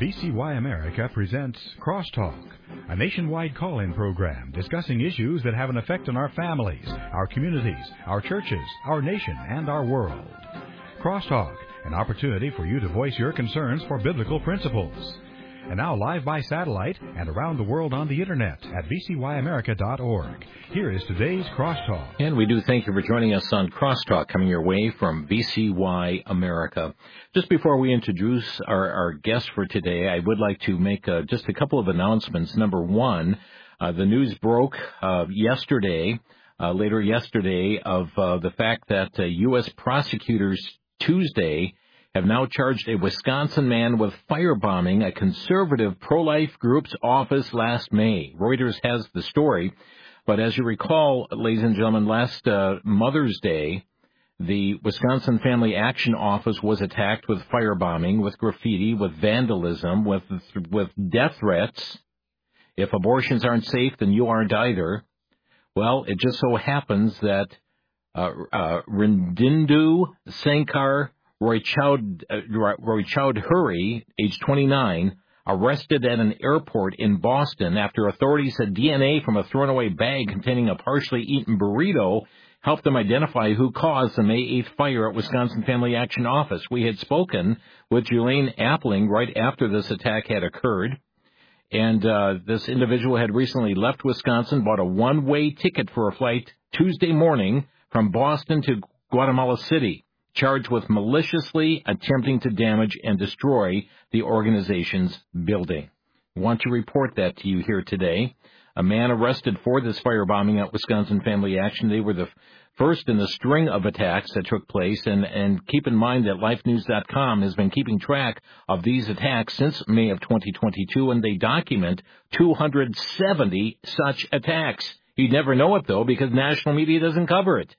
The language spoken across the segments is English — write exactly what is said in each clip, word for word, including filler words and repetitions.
V C Y America presents Crosstalk, a nationwide call-in program discussing issues that have an effect on our families, our communities, our churches, our nation, and our world. Crosstalk, an opportunity for you to voice your concerns for biblical principles. And now live by satellite and around the world on the Internet at v c y america dot org. Here is today's Crosstalk. And we do thank you for joining us on Crosstalk, coming your way from V C Y America. Just before we introduce our, our guest for today, I would like to make uh, just a couple of announcements. Number one, uh, the news broke uh, yesterday, uh, later yesterday, of uh, the fact that uh, U S prosecutors Tuesday have now charged a Wisconsin man with firebombing a conservative pro-life group's office last May. Reuters has the story. But as you recall, ladies and gentlemen, last uh, Mother's Day, the Wisconsin Family Action Office was attacked with firebombing, with graffiti, with vandalism, with with death threats. If abortions aren't safe, then you aren't either. Well, it just so happens that uh, uh, Rindindu Sankar Roy Chowd, uh, Roy Chowdhury, age twenty-nine, arrested at an airport in Boston after authorities said D N A from a thrown-away bag containing a partially eaten burrito helped them identify who caused the May eighth fire at Wisconsin Family Action Office. We had spoken with Julaine Appling right after this attack had occurred, and uh, this individual had recently left Wisconsin, bought a one-way ticket for a flight Tuesday morning from Boston to Guatemala City, charged with maliciously attempting to damage and destroy the organization's building. I want to report that to you here today. A man arrested for this firebombing at Wisconsin Family Action. They were the first in the string of attacks that took place, and, and keep in mind that life news dot com has been keeping track of these attacks since May of twenty twenty-two, and they document two hundred seventy such attacks. You'd never know it, though, because national media doesn't cover it.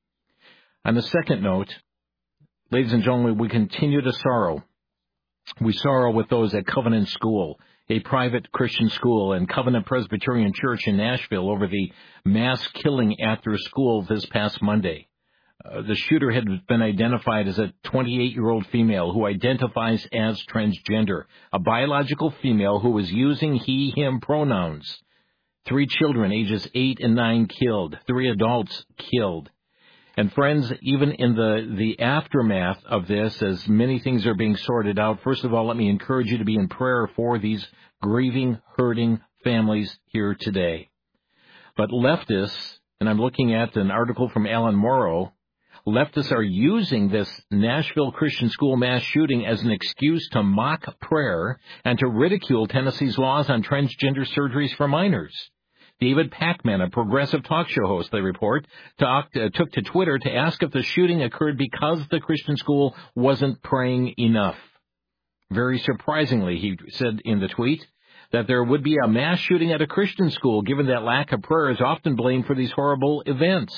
On the second note, ladies and gentlemen, we continue to sorrow. We sorrow with those at Covenant School, a private Christian school, and Covenant Presbyterian Church in Nashville over the mass killing at their school this past Monday. Uh, the shooter had been identified as a twenty-eight-year-old female who identifies as transgender, a biological female who was using he, him pronouns. Three children, ages eight and nine, killed. Three adults killed. And friends, even in the, the aftermath of this, as many things are being sorted out, first of all, let me encourage you to be in prayer for these grieving, hurting families here today. But leftists, and I'm looking at an article from Alan Morrow, leftists are using this Nashville Christian school mass shooting as an excuse to mock prayer and to ridicule Tennessee's laws on transgender surgeries for minors. David Pakman, a progressive talk show host, they report, talked, uh, took to Twitter to ask if the shooting occurred because the Christian school wasn't praying enough. Very surprisingly, he said in the tweet that there would be a mass shooting at a Christian school, given that lack of prayer is often blamed for these horrible events.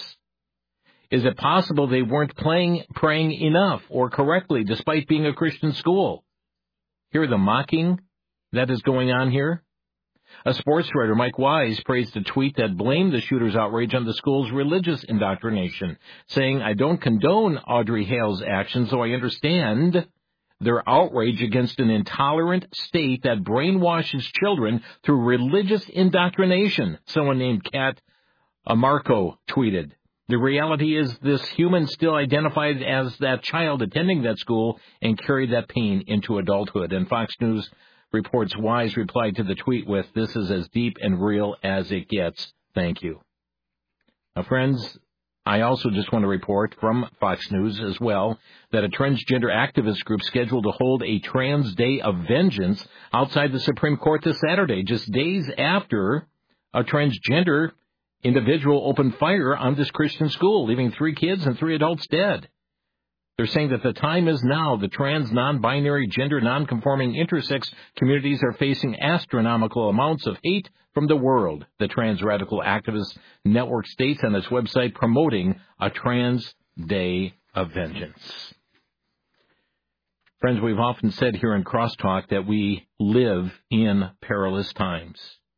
Is it possible they weren't playing, praying enough or correctly, despite being a Christian school? Hear the mocking that is going on here? A sports writer, Mike Wise, praised a tweet that blamed the shooter's outrage on the school's religious indoctrination, saying, "I don't condone Audrey Hale's actions, though I understand their outrage against an intolerant state that brainwashes children through religious indoctrination," someone named Kat Amarco tweeted. The reality is this human still identified as that child attending that school and carried that pain into adulthood. And Fox News reports Wise replied to the tweet with, "This is as deep and real as it gets. Thank you." Now, friends, I also just want to report from Fox News as well that a transgender activist group scheduled to hold a Trans Day of Vengeance outside the Supreme Court this Saturday, just days after a transgender individual opened fire on this Christian school, leaving three kids and three adults dead. They're saying that the time is now. The trans, non-binary, gender, non-conforming, intersex communities are facing astronomical amounts of hate from the world. The Trans Radical Activist Network states on its website promoting a Trans Day of Vengeance. Friends, we've often said here in Crosstalk that we live in perilous times.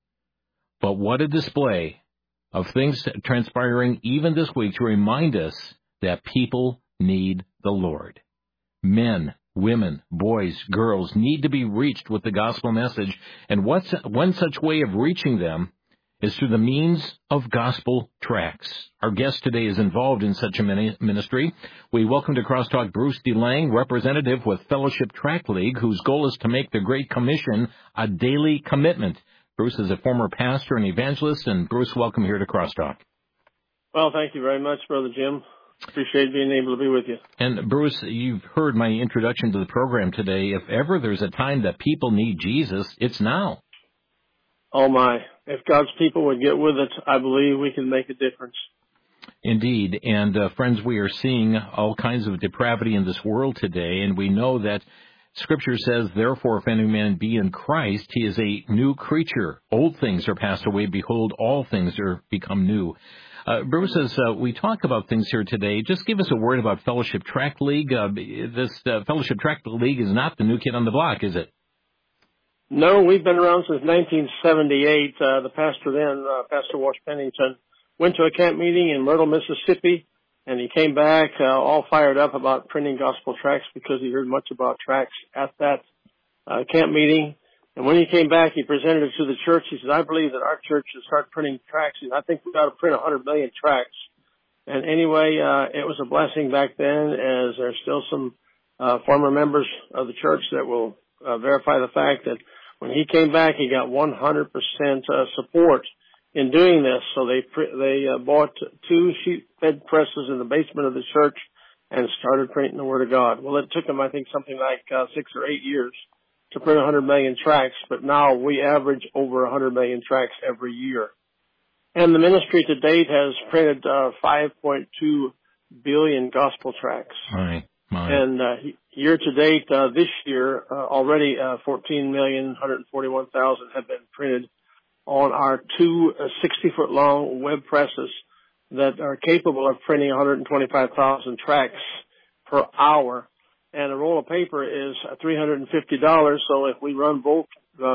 But what a display of things transpiring even this week to remind us that people need the Lord. Men women, boys, girls need to be reached with the gospel message, and what's one such way of reaching them is through the means of gospel tracts. Our guest today is involved in such a ministry. We welcome to Crosstalk Bruce DeLange, representative with Fellowship Tract League, whose goal is to make the Great Commission a daily commitment. Bruce is a former pastor and evangelist, and Bruce, welcome here to Crosstalk. Well, thank you very much, Brother Jim. Appreciate being able to be with you. And Bruce, you've heard my introduction to the program today. If ever there's a time that people need Jesus, it's now. Oh my. If God's people would get with it, I believe we can make a difference. Indeed. And uh, friends, we are seeing all kinds of depravity in this world today, and we know that Scripture says, therefore, if any man be in Christ, he is a new creature. Old things are passed away. Behold, all things are become new. Uh, Bruce, as uh, we talk about things here today, just give us a word about Fellowship Tract League. Uh, this uh, Fellowship Tract League is not the new kid on the block, is it? No, we've been around since nineteen seventy-eight. Uh, the pastor then, uh, Pastor Wash Pennington, went to a camp meeting in Myrtle, Mississippi, and he came back uh, all fired up about printing gospel tracts because he heard much about tracts at that uh, camp meeting. And when he came back, he presented it to the church. He said, I believe that our church should start printing tracts. I think we've got to print one hundred million tracts. And anyway, uh, it was a blessing back then, as there's still some uh, former members of the church that will uh, verify the fact that when he came back, he got one hundred percent uh, support in doing this. So they pr- they uh, bought two sheet-fed presses in the basement of the church and started printing the Word of God. Well, it took them, I think, something like uh, six or eight years to print one hundred million tracts, but now we average over one hundred million tracts every year. And the ministry to date has printed uh, five point two billion gospel tracts. My, my. And uh, year to date, uh, this year, uh, already uh, fourteen million one hundred forty-one thousand have been printed on our two uh, sixty-foot long web presses that are capable of printing one hundred twenty-five thousand tracts per hour. And a roll of paper is three hundred fifty dollars. So if we run both uh,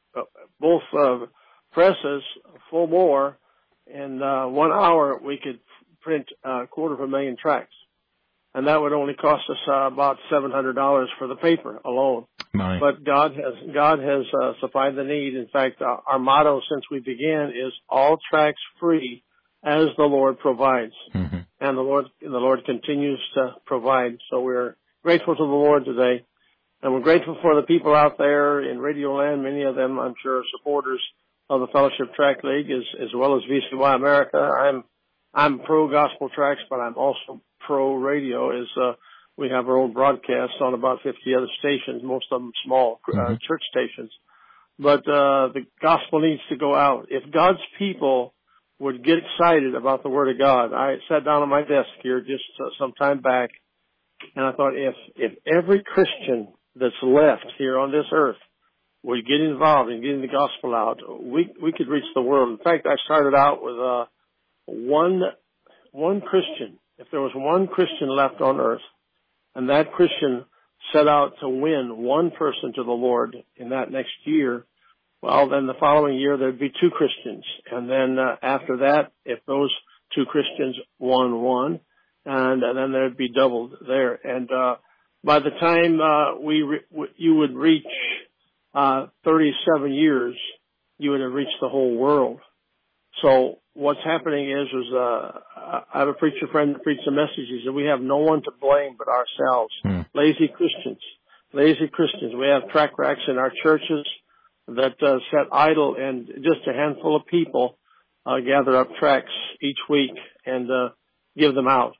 both uh, presses full bore in uh, one hour, we could print a quarter of a million tracts, and that would only cost us uh, about seven hundred dollars for the paper alone. My. But God has God has uh, supplied the need. In fact, uh, our motto since we began is all tracts free as the Lord provides, mm-hmm. and the Lord the Lord continues to provide. So we're grateful to the Lord today, and we're grateful for the people out there in Radio Land. Many of them, I'm sure, are supporters of the Fellowship Tract League, as, as well as V C Y America. I'm I'm pro gospel tracts, but I'm also pro radio. As uh, we have our own broadcasts on about fifty other stations, most of them small uh, mm-hmm. church stations. But uh, the gospel needs to go out. If God's people would get excited about the Word of God, I sat down on my desk here just uh, some time back. And I thought, if if every Christian that's left here on this earth would get involved in getting the gospel out, we we could reach the world. In fact, I started out with uh, one one Christian. If there was one Christian left on earth, and that Christian set out to win one person to the Lord in that next year, well, then the following year there'd be two Christians. And then uh, after that, if those two Christians won one, And, and then there'd be doubled there. And uh, by the time uh, we re- w- you would reach uh, thirty-seven years, you would have reached the whole world. So what's happening is, is uh, I have a preacher friend that preached a message. He said, we have no one to blame but ourselves. Hmm. Lazy Christians. Lazy Christians. We have tract racks in our churches that uh, set idle, and just a handful of people uh, gather up tracts each week and uh, give them out.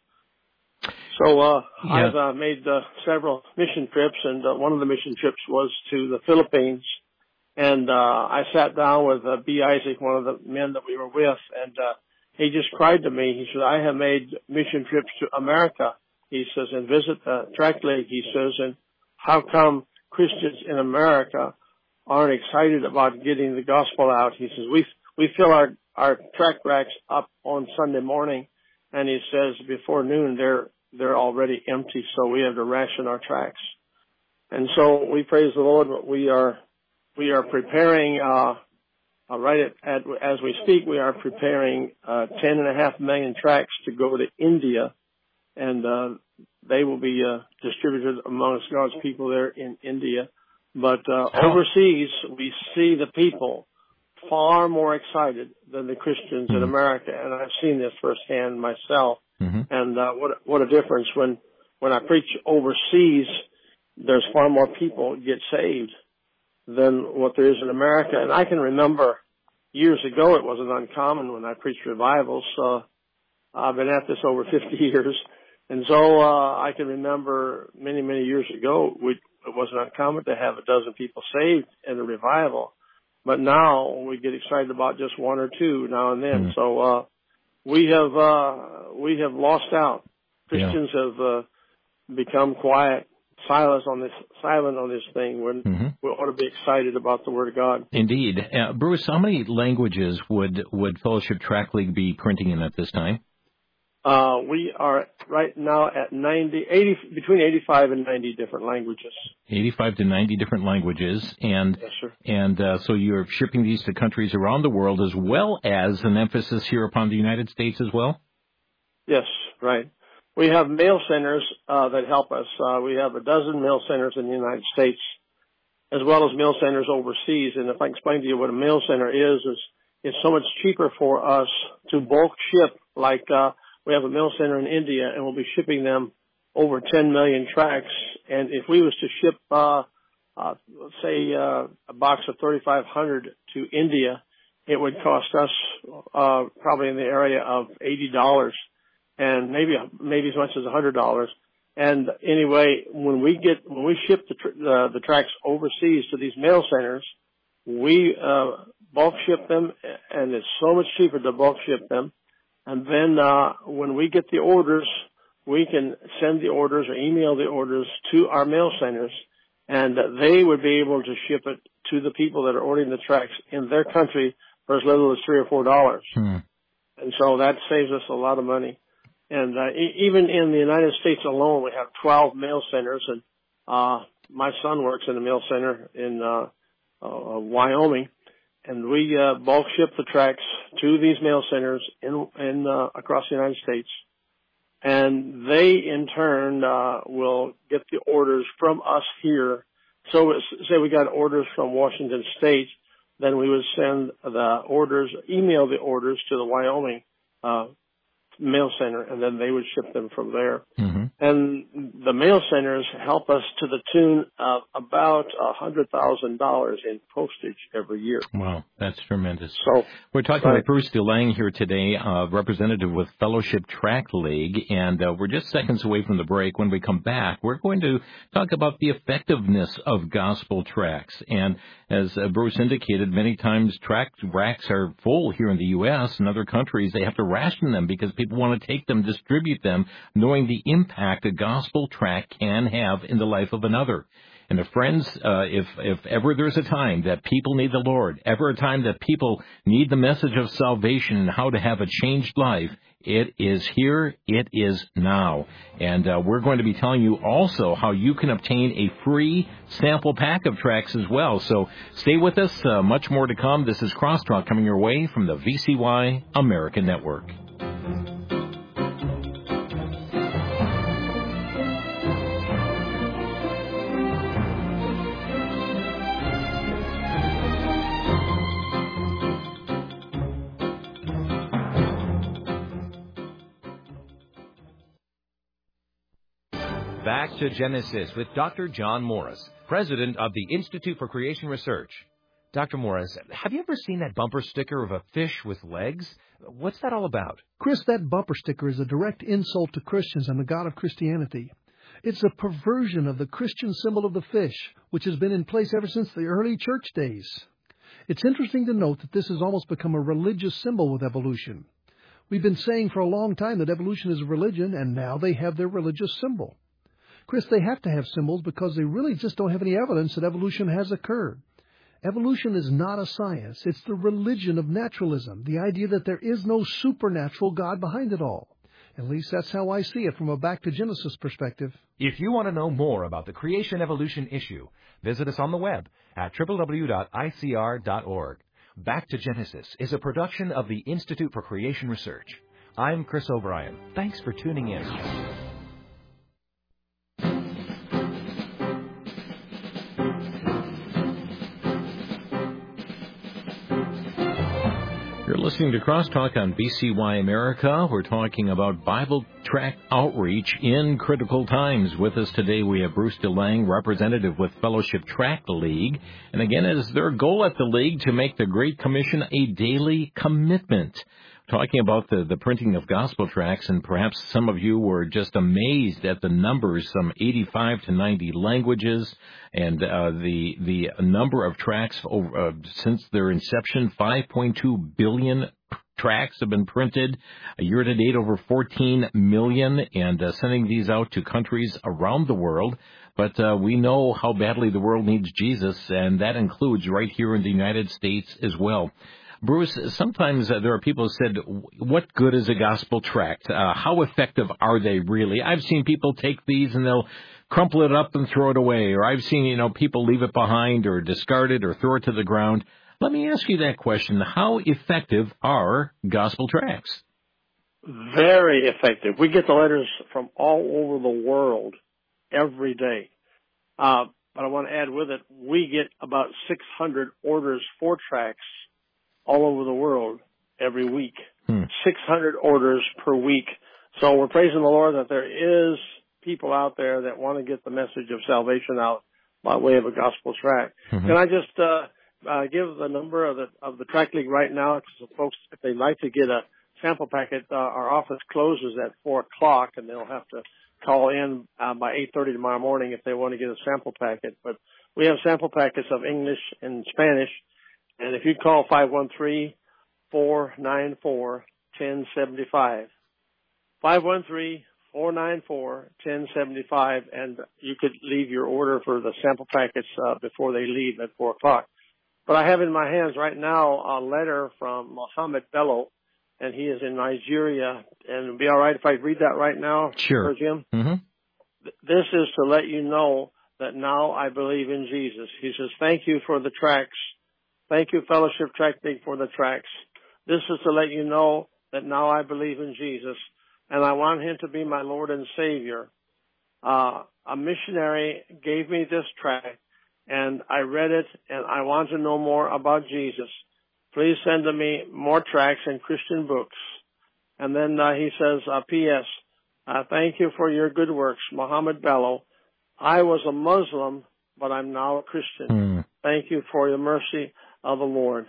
So uh, yeah. I've uh, made uh, several mission trips, and uh, one of the mission trips was to the Philippines. And uh, I sat down with uh, B. Isaac, one of the men that we were with, and uh, he just cried to me. He said, I have made mission trips to America, he says, and visit the Tract League, he says, and how come Christians in America aren't excited about getting the gospel out? He says, we we fill our, our tract racks up on Sunday morning, and he says before noon they're they're already empty, so we have to ration our tracts. And so we praise the Lord. We are we are preparing uh, uh, right at, at as we speak. We are preparing uh, ten and a half million tracts to go to India, and uh, they will be uh, distributed amongst God's people there in India. But uh, Oh. overseas, we see the people far more excited than the Christians Mhm. in America, and I've seen this firsthand myself. Mm-hmm. And uh, what what a difference when when I preach overseas, there's far more people get saved than what there is in America. And I can remember years ago, it wasn't uncommon when I preached revivals. Uh, I've been at this over fifty years, and so uh, I can remember many many years ago, we, it wasn't uncommon to have a dozen people saved in a revival. But now we get excited about just one or two now and then. Mm. So uh, we have uh, we have lost out. Christians Yeah. have uh, become quiet, silent on this silent on this thing. When Mm-hmm. we ought to be excited about the Word of God. Indeed. Uh, Bruce, how many languages would, would Fellowship Tract League be printing in at this time? Uh, we are right now at ninety, eighty, between eighty-five and ninety different languages. eighty-five to ninety different languages, and Yes, sir. and uh, so you're shipping these to countries around the world, as well as an emphasis here upon the United States as well? Yes, right. We have mail centers uh, that help us. Uh, we have a dozen mail centers in the United States, as well as mail centers overseas. And if I explain to you what a mail center is, is it's so much cheaper for us to bulk ship. Like uh, we have a mail center in India, and we'll be shipping them over ten million tracts. And if we was to ship, uh, uh, let's say, uh, a box of thirty-five hundred to India, it would cost us uh, probably in the area of eighty dollars. And maybe maybe as much as a hundred dollars. And anyway, when we get when we ship the tr- uh, the tracts overseas to these mail centers, we uh, bulk ship them, and it's so much cheaper to bulk ship them. And then uh, when we get the orders, we can send the orders or email the orders to our mail centers, and they would be able to ship it to the people that are ordering the tracts in their country for as little as three or four dollars. Hmm. And so that saves us a lot of money. And uh, e- even in the United States alone, we have twelve mail centers, and uh, my son works in a mail center in uh, uh, Wyoming, and we uh, bulk ship the tracts to these mail centers in, in uh, across the United States, and they in turn uh, will get the orders from us here. So say we got orders from Washington State, then we would send the orders, email the orders to the Wyoming uh mail center, and then they would ship them from there. Mm-hmm. And the mail centers help us to the tune of about a hundred thousand dollars in postage every year. Wow, that's tremendous. So We're talking right. with Bruce DeLange here today, uh, representative with Fellowship Tract League, and uh, we're just seconds away from the break. When we come back, we're going to talk about the effectiveness of gospel tracts. And as uh, Bruce indicated, many times tract racks are full here in the U S and other countries. They have to ration them because people want to take them, distribute them, knowing the impact a gospel tract can have in the life of another. And uh, friends, uh, if if ever there's a time that people need the Lord, ever a time that people need the message of salvation and how to have a changed life, it is here, it is now. And uh, we're going to be telling you also how you can obtain a free sample pack of tracts as well. So stay with us, uh, much more to come. This is Crosstalk coming your way from the V C Y American Network. Back to Genesis with Doctor John Morris, president of the Institute for Creation Research. Doctor Morris, have you ever seen that bumper sticker of a fish with legs? What's that all about? Chris, that bumper sticker is a direct insult to Christians and the God of Christianity. It's a perversion of the Christian symbol of the fish, which has been in place ever since the early church days. It's interesting to note that this has almost become a religious symbol with evolution. We've been saying for a long time that evolution is a religion, and now they have their religious symbol. Chris, they have to have symbols because they really just don't have any evidence that evolution has occurred. Evolution is not a science. It's the religion of naturalism, the idea that there is no supernatural God behind it all. At least that's how I see it from a Back to Genesis perspective. If you want to know more about the creation evolution issue, visit us on the web at w w w dot i c r dot org. Back to Genesis is a production of the Institute for Creation Research. I'm Chris O'Brien. Thanks for tuning in. listening to Crosstalk on B C Y America. We're talking about Bible tract outreach in critical times. With us today, we have Bruce DeLange, representative with Fellowship Tract League. And again, it is their goal at the League to make the Great Commission a daily commitment. Talking about the, the printing of gospel tracts, and perhaps some of you were just amazed at the numbers, some eighty-five to ninety languages, and uh, the the number of tracts over, uh, since their inception, five point two billion tracts have been printed. A year to date, over fourteen million, and uh, sending these out to countries around the world. But uh, we know how badly the world needs Jesus, and that includes right here in the United States as well. Bruce, sometimes uh, there are people who said, what good is a gospel tract? Uh, how effective are they really? I've seen people take these and they'll crumple it up and throw it away. Or I've seen, you know, people leave it behind or discard it or throw it to the ground. Let me ask you that question. How effective are gospel tracts? Very effective. We get the letters from all over the world every day. Uh, but I want to add with it, we get about six hundred orders for tracts all over the world every week. Hmm. six hundred orders per week. So we're praising the Lord that there is people out there that want to get the message of salvation out by way of a gospel tract. Mm-hmm. Can I just uh, uh, give the number of the of the Tract League right now? Because folks, if they'd like to get a sample packet, uh, our office closes at four o'clock, and they'll have to call in uh, by eight thirty tomorrow morning if they want to get a sample packet. But we have sample packets of English and Spanish. And if you call five one three, four nine four, one zero seven five, five one three, four nine four, one zero seven five, and you could leave your order for the sample packets uh, before they leave at four o'clock. But I have in my hands right now a letter from Mohammed Bello, and he is in Nigeria. And it would be all right if I read that right now? Sure. Jim? Mm-hmm. This is to let you know that now I believe in Jesus. He says, thank you for the tracts. Thank you, Fellowship Tract League, for the tracts. This is to let you know that now I believe in Jesus, and I want him to be my Lord and Savior. Uh, a missionary gave me this tract, and I read it, and I want to know more about Jesus. Please send to me more tracts and Christian books. And then uh, he says, uh, P S Uh, thank you for your good works, Mohammed Bello. I was a Muslim, but I'm now a Christian. Mm. Thank you for your mercy of the Lord.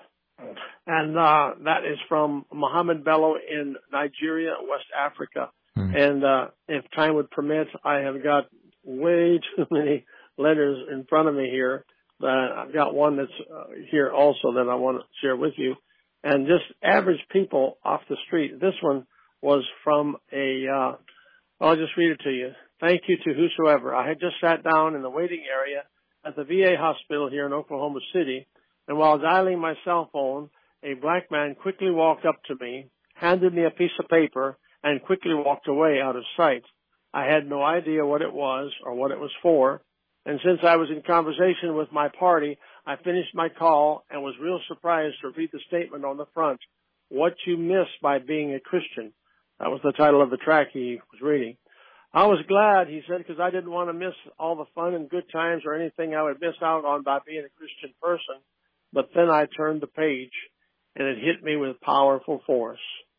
And uh, that is from Mohammed Bello in Nigeria, West Africa. Mm. And uh, if time would permit, I have got way too many letters in front of me here. Uh, I've got one that's uh, here also that I want to share with you. And just average people off the street. This one was from a, uh, I'll just read it to you. Thank you to whosoever. I had just sat down in the waiting area at the V A hospital here in Oklahoma City, and while dialing my cell phone, a black man quickly walked up to me, handed me a piece of paper, and quickly walked away out of sight. I had no idea what it was or what it was for, and since I was in conversation with my party, I finished my call and was real surprised to read the statement on the front, What You Miss by Being a Christian. That was the title of the tract he was reading. I was glad, he said, because I didn't want to miss all the fun and good times or anything I would miss out on by being a Christian person. But then I turned the page, and it hit me with powerful force.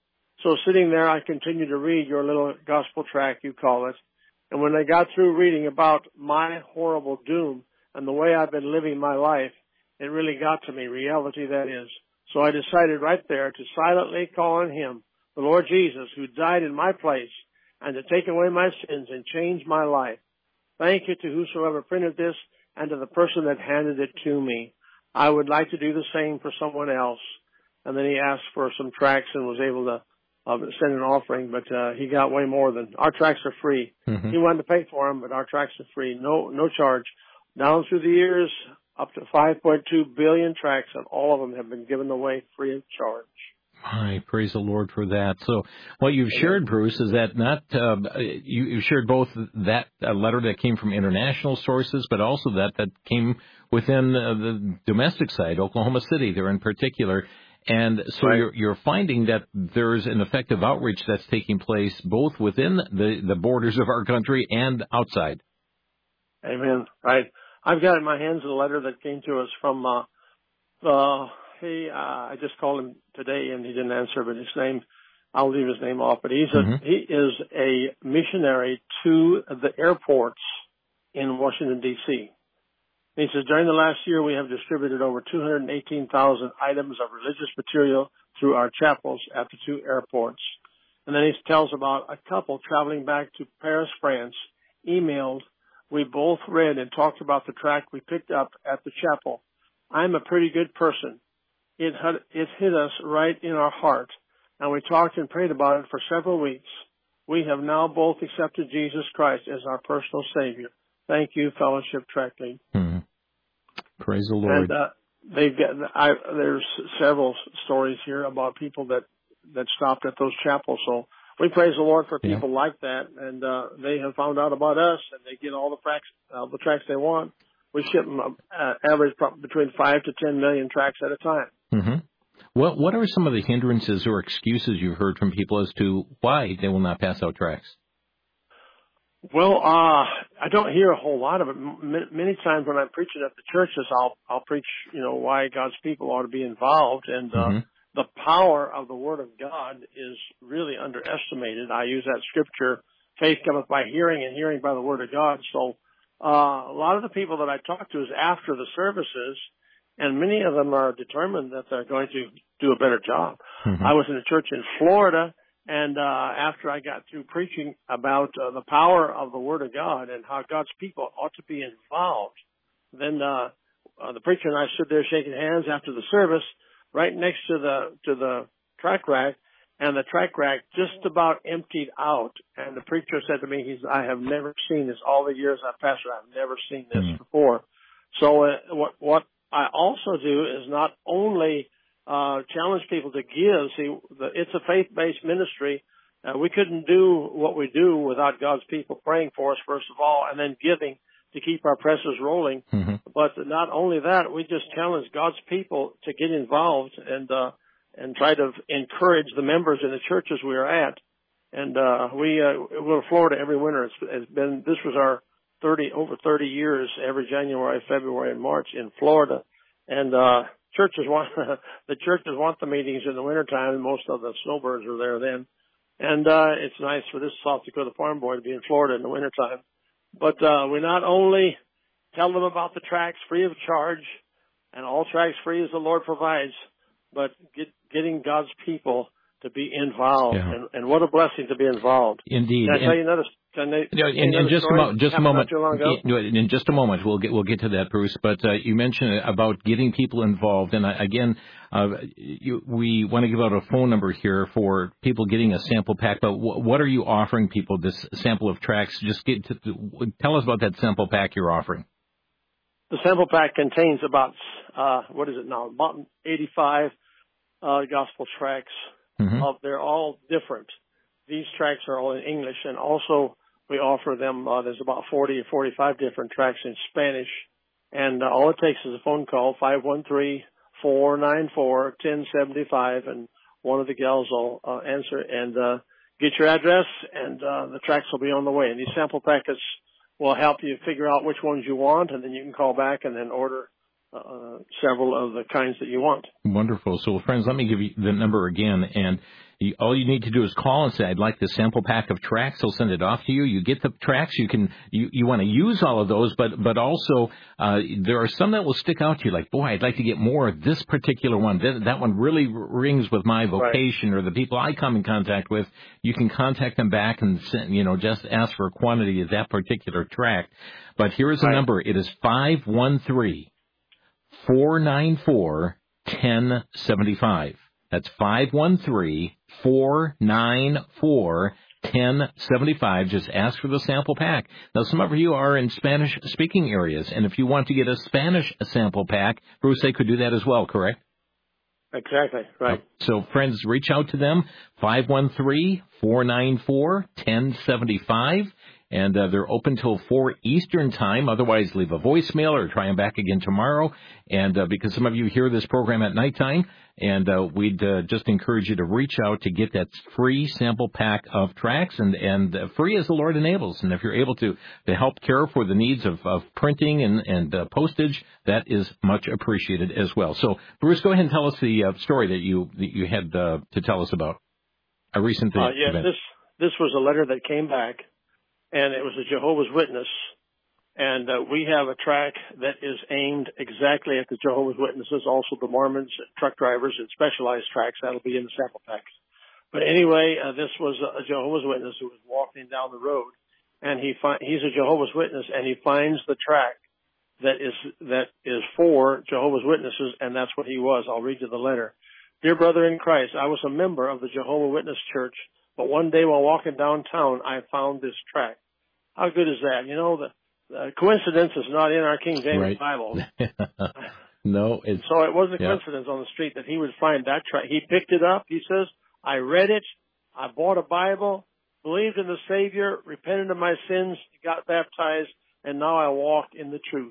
So sitting there, I continued to read your little gospel tract, you call it. And when I got through reading about my horrible doom and the way I've been living my life, it really got to me, reality that is. So I decided right there to silently call on him, the Lord Jesus, who died in my place, and to take away my sins and change my life. Thank you to whosoever printed this and to the person that handed it to me. I would like to do the same for someone else. And then he asked for some tracts and was able to uh, send an offering, but uh, he got way more than, our tracts are free. Mm-hmm. He wanted to pay for them, but our tracts are free, no no charge. Down through the years, up to five point two billion tracts, and all of them have been given away free of charge. I praise the Lord for that. So what you've shared, Bruce, is that not uh, you, you shared both that uh, letter that came from international sources, but also that that came within uh, the domestic side, Oklahoma City there in particular. And so right. you're, you're finding that there's an effective outreach that's taking place both within the, the borders of our country and outside. Amen. Right. I've got in my hands a letter that came to us from uh, uh, He, uh, I just called him today, and he didn't answer. But his name, I'll leave his name off. But he's a Mm-hmm. he is a missionary to the airports in Washington D C. He says during the last year we have distributed over two hundred eighteen thousand items of religious material through our chapels at the two airports. And then he tells about a couple traveling back to Paris, France, emailed. We both read and talked about the tract we picked up at the chapel. I'm a pretty good person. It, had, it hit us right in our heart, and we talked and prayed about it for several weeks. We have now both accepted Jesus Christ as our personal Savior. Thank you, Fellowship Tract Lead. Mm-hmm. Praise the Lord. And uh, they've got, I, there's several stories here about people that, that stopped at those chapels. So we praise the Lord for people yeah. like that, and uh, they have found out about us, and they get all the tracts, uh, the tracts they want. We ship them uh, average between five to ten million tracts at a time. Mm-hmm. What What are some of the hindrances or excuses you've heard from people as to why they will not pass out tracts? Well, uh, I don't hear a whole lot of it. M- many times when I'm preaching at the churches, I'll I'll preach, you know, why God's people ought to be involved, and uh, mm-hmm. the power of the Word of God is really underestimated. I use that scripture, faith cometh by hearing, and hearing by the Word of God. So uh, a lot of the people that I talk to is after the services, and many of them are determined that they're going to do a better job. Mm-hmm. I was in a church in Florida, and uh, after I got through preaching about uh, the power of the Word of God and how God's people ought to be involved, then uh, uh, the preacher and I stood there shaking hands after the service, right next to the to the tract rack, and the tract rack just about emptied out. And the preacher said to me, "He's I have never seen this all the years I've pastored. I've never seen this mm-hmm. before." So uh, what what I also do is not only uh, challenge people to give. See, the, it's a faith-based ministry. Uh, we couldn't do what we do without God's people praying for us, first of all, and then giving to keep our presses rolling. Mm-hmm. But not only that, we just challenge God's people to get involved and uh, and try to encourage the members in the churches we are at. And uh, we uh, we're in Florida every winter. It's, it's been this was our thirty over thirty years every January, February, and March in Florida. And uh, churches want the churches want the meetings in the wintertime, and most of the snowbirds are there then. And uh, it's nice for this South Dakota farm boy to be in Florida in the wintertime. But uh, we not only tell them about the tracts free of charge, and all tracts free as the Lord provides, but get, getting God's people to be involved. Yeah. And, and what a blessing to be involved. Indeed. Can I and, tell you another? Can they, you know, in, in just a moment, just a moment. In, in just a moment, we'll get we'll get to that, Bruce. But uh, you mentioned about getting people involved, and uh, again, uh, you, we want to give out a phone number here for people getting a sample pack. But w- what are you offering people? This sample of tracts. Just get to, tell us about that sample pack you're offering. The sample pack contains about uh, what is it now? About eighty-five uh, gospel tracts. Mm-hmm. Uh, they're all different. These tracts are all in English, and also we offer them, uh, there's about forty or forty-five different tracts in Spanish, and uh, all it takes is a phone call, five one three, four nine four, one zero seven five, and one of the gals will uh, answer and uh, get your address, and uh, the tracts will be on the way. And these sample packets will help you figure out which ones you want, and then you can call back and then order uh, several of the kinds that you want. Wonderful. So, friends, let me give you the number again, and you, all you need to do is call and say, I'd like the sample pack of tracts. They'll send it off to you. You get the tracts. You can you, you want to use all of those, but but also uh, there are some that will stick out to you, like, boy, I'd like to get more of this particular one. That, that one really rings with my vocation right. or the people I come in contact with. You can contact them back and send, you know, just ask for a quantity of that particular tract. But here is the right. number. It is five one three, four nine four, one zero seven five. That's five one three, four nine four, one zero seven five. Just ask for the sample pack. Now, some of you are in Spanish-speaking areas, and if you want to get a Spanish sample pack, Bruce, they could do that as well, correct? Exactly, right. So, friends, reach out to them, five one three, four nine four, one zero seven five, and uh, they're open till four Eastern time. Otherwise, leave a voicemail or try them back again tomorrow. And uh, because some of you hear this program at nighttime, and uh, we'd uh, just encourage you to reach out to get that free sample pack of tracts, and, and uh, free as the Lord enables. And if you're able to, to help care for the needs of, of printing and, and uh, postage, that is much appreciated as well. So, Bruce, go ahead and tell us the uh, story that you that you had uh, to tell us about a recent thing. Uh, yeah, event. this this was a letter that came back, and it was a Jehovah's Witness. And uh, we have a tract that is aimed exactly at the Jehovah's Witnesses, also the Mormons, truck drivers, and specialized tracts. That'll be in the sample packs. But anyway, uh, this was a Jehovah's Witness who was walking down the road, and he fi- he's a Jehovah's Witness, and he finds the tract that is that is for Jehovah's Witnesses, and that's what he was. I'll read you the letter. Dear brother in Christ, I was a member of the Jehovah's Witness Church, but one day while walking downtown, I found this tract. How good is that? You know, the Uh, coincidence is not in our King James right. Bible. No, it's... So it wasn't a yeah. coincidence on the street that he would find that tract. He picked it up. He says, I read it. I bought a Bible, believed in the Savior, repented of my sins, got baptized, and now I walk in the truth.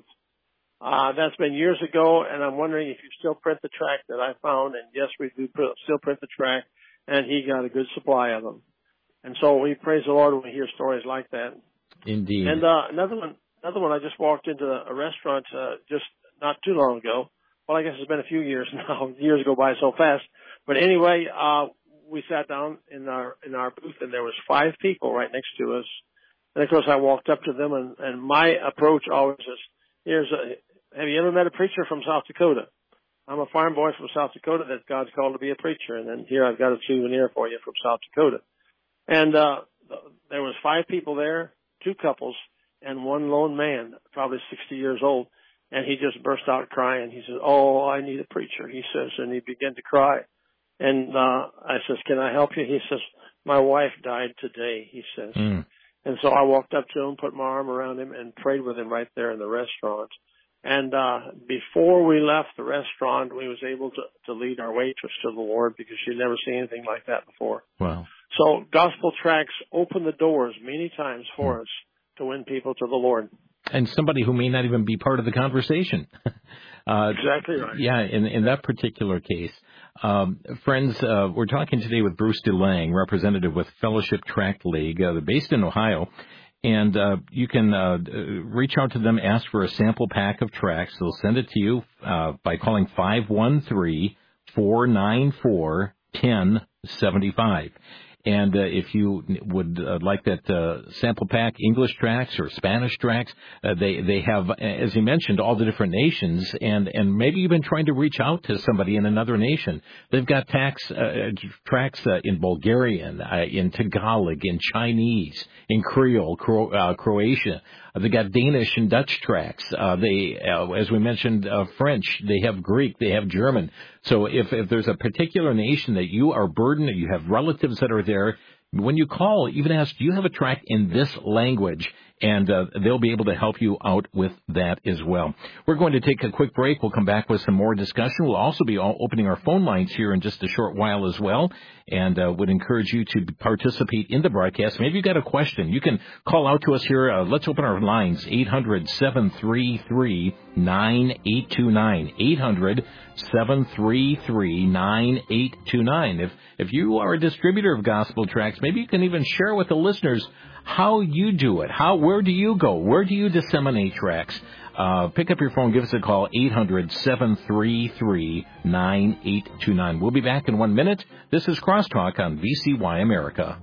Uh, that's been years ago, and I'm wondering if you still print the tract that I found. And yes, we do still print the tract, and he got a good supply of them. And so we praise the Lord when we hear stories like that. Indeed. And uh, another one. Another one, I just walked into a restaurant uh, just not too long ago. Well, I guess it's been a few years now. Years go by so fast. But anyway, uh, we sat down in our in our booth, and there was five people right next to us. And, of course, I walked up to them, and, and my approach always is, here's a, have you ever met a preacher from South Dakota? I'm a farm boy from South Dakota that God's called to be a preacher. And then here I've got a souvenir for you from South Dakota. And uh, there was five people there, two couples, and one lone man, probably sixty years old, and he just burst out crying. He says, oh, I need a preacher, he says, and he began to cry. And uh, I says, can I help you? He says, my wife died today, he says. Mm. And so I walked up to him, put my arm around him, and prayed with him right there in the restaurant. And uh, before we left the restaurant, we was able to, to lead our waitress to the Lord because she'd never seen anything like that before. Wow. So gospel tracts open the doors many times for mm. us to win people to the Lord. And somebody who may not even be part of the conversation. uh, exactly right. Yeah, in, in that particular case. Um, friends, uh, we're talking today with Bruce DeLange, representative with Fellowship Tract League. Uh, they're based in Ohio. And uh, you can uh, reach out to them, ask for a sample pack of tracts. They'll send it to you uh, by calling five one three, four nine four, one zero seven five. And uh, if you would uh, like that uh, sample pack, English tracts or Spanish tracts, uh, they they have, as you mentioned, all the different nations. And, and maybe you've been trying to reach out to somebody in another nation. They've got tax, uh, tracts uh, in Bulgarian, uh, in Tagalog, in Chinese, in Creole, Cro- uh, Croatia. Uh, they got Danish and Dutch tracts. Uh, they, uh, as we mentioned, uh, French. They have Greek. They have German. So if, if there's a particular nation that you are burdened, you have relatives that are there, when you call, even ask, do you have a tract in this language? And uh, they'll be able to help you out with that as well. We're going to take a quick break. We'll come back with some more discussion. We'll also be all opening our phone lines here in just a short while as well, and uh, would encourage you to participate in the broadcast. Maybe you've got a question. You can call out to us here. Uh, let's open our lines, eight hundred, seven three three, nine eight two nine, eight hundred, seven three three, nine eight two nine. If, if you are a distributor of gospel tracts, maybe you can even share with the listeners how you do it. How, where do you go? Where do you disseminate tracts? Uh, pick up your phone, give us a call, eight hundred, seven three three, nine eight two nine. We'll be back in one minute. This is Crosstalk on V C Y America.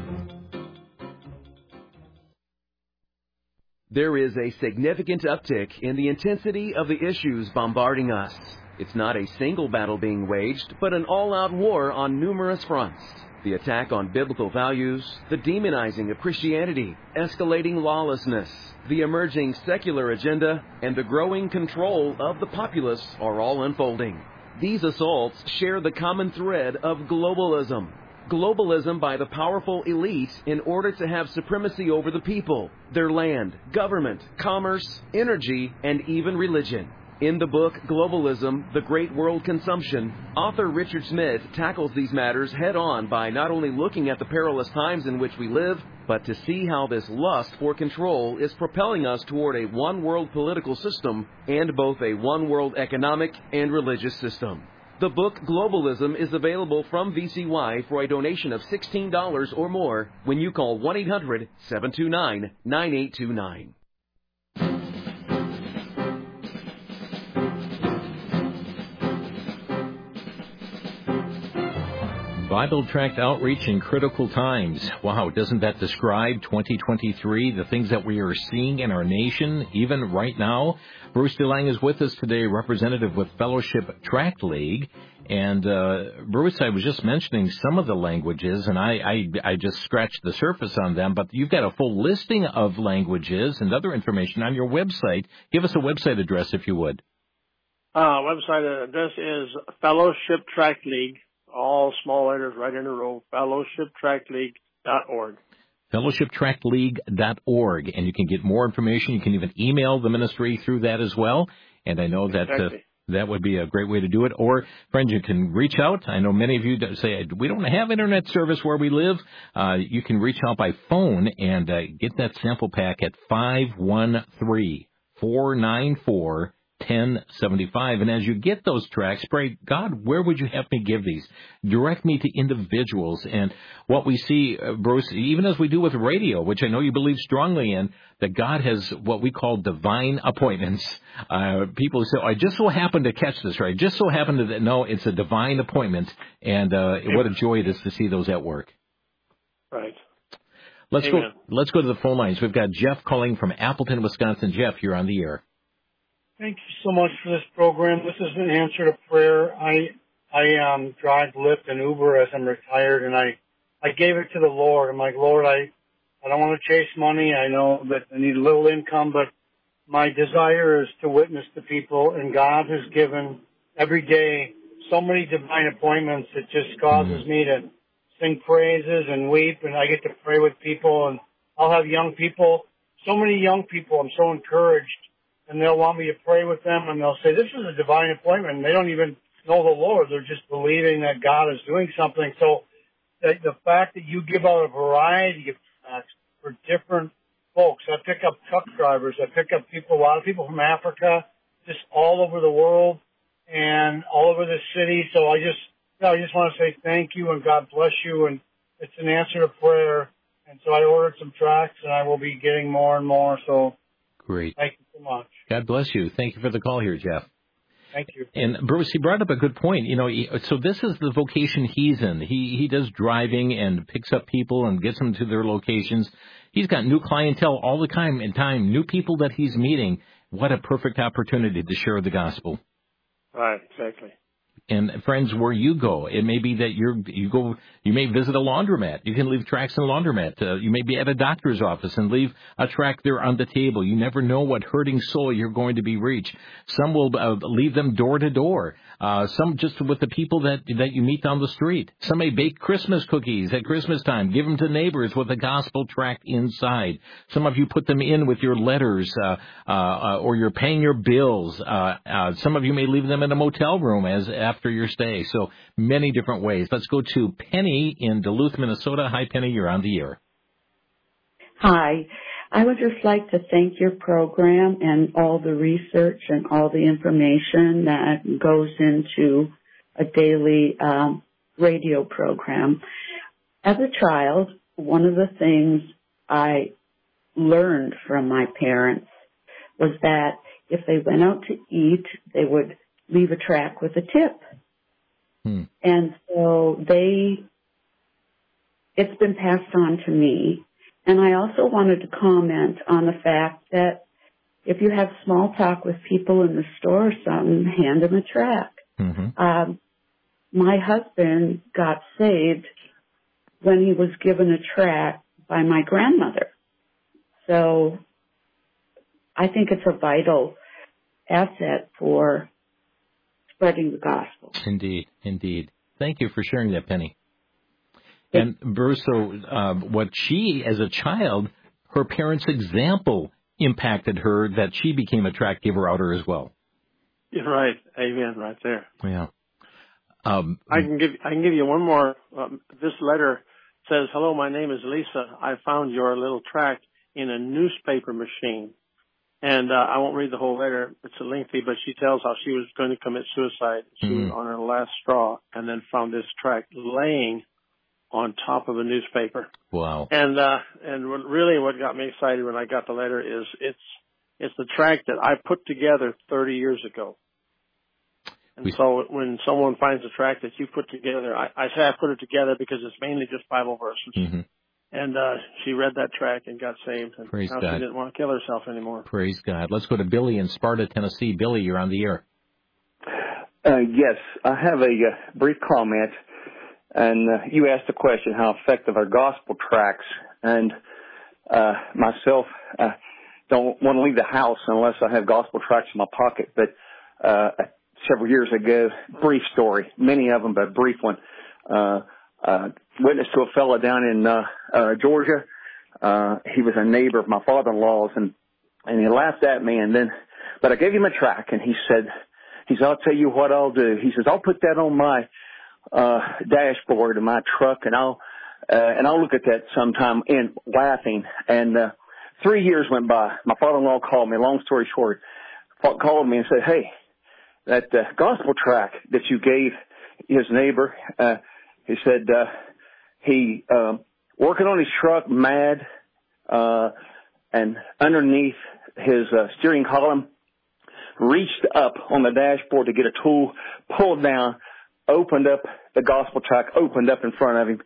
There is a significant uptick in the intensity of the issues bombarding us. It's not a single battle being waged, but an all-out war on numerous fronts. The attack on biblical values, the demonizing of Christianity, escalating lawlessness, the emerging secular agenda, and the growing control of the populace are all unfolding. These assaults share the common thread of globalism. Globalism by the powerful elite in order to have supremacy over the people, their land, government, commerce, energy, and even religion. In the book, Globalism, The Great World Consumption, author Richard Smith tackles these matters head-on by not only looking at the perilous times in which we live, but to see how this lust for control is propelling us toward a one-world political system and both a one-world economic and religious system. The book, Globalism, is available from V C Y for a donation of sixteen dollars or more when you call one eight hundred, seven two nine, nine eight two nine. Bible Tract Outreach in Critical Times. Wow, doesn't that describe twenty twenty-three, the things that we are seeing in our nation, even right now? Bruce DeLange is with us today, representative with Fellowship Tract League. And, uh, Bruce, I was just mentioning some of the languages, and I, I, I just scratched the surface on them, but you've got a full listing of languages and other information on your website. Give us a website address, if you would. Uh, website address is Fellowship Tract League. All small letters right in a row, fellowship tract league dot org. fellowship tract league dot org. And you can get more information. You can even email the ministry through that as well. And I know that uh, that would be a great way to do it. Or, friends, you can reach out. I know many of you say, we don't have Internet service where we live. Uh, you can reach out by phone and uh, get that sample pack at five one three, four nine four, ten seventy-five. And as you get those tracks, pray, God, where would you have me give these? Direct me to individuals. And what we see, uh, Bruce, even as we do with radio, which I know you believe strongly in, that God has what we call divine appointments. Uh, people say, oh, I just so happened to catch this, right? Just so happened to, no, it's a divine appointment. And uh, what a joy it is to see those at work. Right. Let's Amen. go. Let's go to the phone lines. We've got Jeff calling from Appleton, Wisconsin. Jeff, you're on the air. Thank you so much for this program. This is an answer to prayer. I I um, drive Lyft and Uber as I'm retired, and I, I gave it to the Lord. I'm like, Lord, I, I don't want to chase money. I know that I need a little income, but my desire is to witness to people, and God has given every day so many divine appointments. It just causes me to sing praises and weep, and I get to pray with people, and I'll have young people, so many young people. I'm so encouraged. And they'll want me to pray with them, and they'll say, this is a divine appointment. And they don't even know the Lord. They're just believing that God is doing something. So the, the fact that you give out a variety of tracts for different folks. I pick up truck drivers. I pick up people, a lot of people from Africa, just all over the world and all over the city. So I just, you know, I just want to say thank you and God bless you. And it's an answer to prayer. And so I ordered some tracts, and I will be getting more and more. So great. Thank you so much. God bless you. Thank you for the call here, Jeff. Thank you. And Bruce, he brought up a good point. You know, he, so this is the vocation he's in. He he does driving and picks up people and gets them to their locations. He's got new clientele all the time and time, new people that he's meeting. What a perfect opportunity to share the gospel. Right, exactly. And friends, where you go, it may be that you're, you go, you may visit a laundromat. You can leave tracts in a laundromat. Uh, you may be at a doctor's office and leave a tract there on the table. You never know what hurting soul you're going to be reached. Some will uh, leave them door to door. Uh, some just with the people that, that you meet down the street. Some may bake Christmas cookies at Christmas time. Give them to neighbors with a gospel tract inside. Some of you put them in with your letters, uh, uh, uh or you're paying your bills. Uh, uh, some of you may leave them in a motel room as after your stay. So many different ways. Let's go to Penny in Duluth, Minnesota. Hi, Penny. You're on the air. Hi. I would just like to thank your program and all the research and all the information that goes into a daily um, radio program. As a child, one of the things I learned from my parents was that if they went out to eat, they would leave a tract with a tip. Hmm. And so they, it's been passed on to me. And I also wanted to comment on the fact that if you have small talk with people in the store or something, hand them a tract. Mm-hmm. Um, my husband got saved when he was given a tract by my grandmother. So I think it's a vital asset for spreading the gospel. Indeed, indeed. Thank you for sharing that, Penny. And Bruce, so uh, what she, as a child, her parents' example impacted her that she became a tract giver outer as well. You're right. Amen. Right there. Yeah. Um, I can give I can give you one more. Um, this letter says, "Hello, my name is Lisa. I found your little tract in a newspaper machine." And uh, I won't read the whole letter. It's a lengthy, but she tells how she was going to commit suicide. She mm. was on her last straw and then found this tract laying on top of a newspaper. Wow. And uh, and what, really what got me excited when I got the letter is it's it's the tract that I put together thirty years ago. And we, so when someone finds a tract that you put together, I, I say I put it together because it's mainly just Bible verses. Mm-hmm. And uh, she read that tract and got saved. And Praise now God. She didn't want to kill herself anymore. Praise God. Let's go to Billy in Sparta, Tennessee. Billy, you're on the air. Uh, yes, I have a uh, brief comment. And uh, you asked the question, how effective are gospel tracts? And uh, myself, uh, don't want to leave the house unless I have gospel tracts in my pocket. But uh, several years ago, brief story, many of them, but brief one. Uh, uh, witness to a fellow down in uh, uh, Georgia. Uh, he was a neighbor of my father-in-law's, and and he laughed at me. And then, but I gave him a tract, and he said, he said, "I'll tell you what I'll do." He says, "I'll put that on my uh dashboard of my truck, and I'll uh, and I'll look at that sometime." And laughing, and uh, three years went by. My father-in-law called me. Long story short, called me and said, "Hey, that uh, gospel tract that you gave his neighbor," uh, he said uh, he uh, working on his truck, mad, uh, and underneath his uh, steering column, reached up on the dashboard to get a tool, pulled down, opened up the gospel tract, opened up in front of him.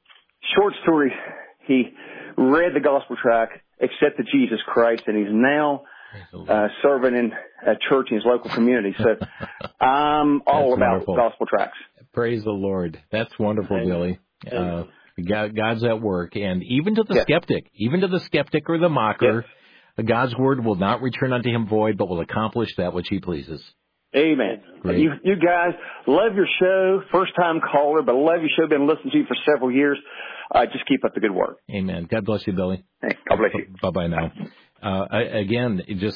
Short story, he read the gospel tract, accepted Jesus Christ, and he's now uh, serving in a church in his local community. So I'm all about wonderful. Gospel tracts. Praise the Lord. That's wonderful, Amen. Billy. Uh, God, God's at work. And even to the yes. skeptic, even to the skeptic or the mocker, yes. God's word will not return unto him void, but will accomplish that which he pleases. Amen. Great. You, you guys, love your show. First time caller, but love your show. Been listening to you for several years. Uh, just keep up the good work. Amen. God bless you, Billy. Hey, God bless you. Bye bye now. Uh, again, just